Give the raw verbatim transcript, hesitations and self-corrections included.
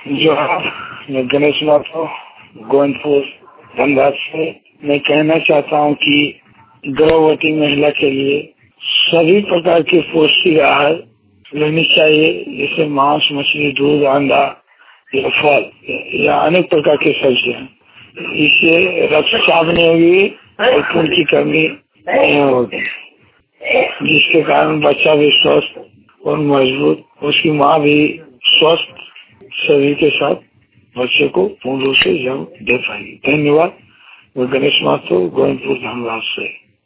जो मैं गणेश माथुर गोविंदपुर धनबाद से मैं कहना चाहता हूँ कि गर्भवती महिला के लिए सभी प्रकार के पौष्टिक आहार लेनी चाहिए, जैसे मांस, मछली, दूध, अंडा या फल या अनेक प्रकार के सब्जियां। इससे रक्तचाप नहीं होगी और खून की कमी नहीं होगी, जिसके कारण बच्चा भी स्वस्थ और मजबूत, उसकी माँ भी स्वस्थ शरीर के साथ बच्चे को पूर्ण रूप से जन्म दे पाएगी। धन्यवाद। मैं गणेश माथुर गोविंदपुर धनबाद से।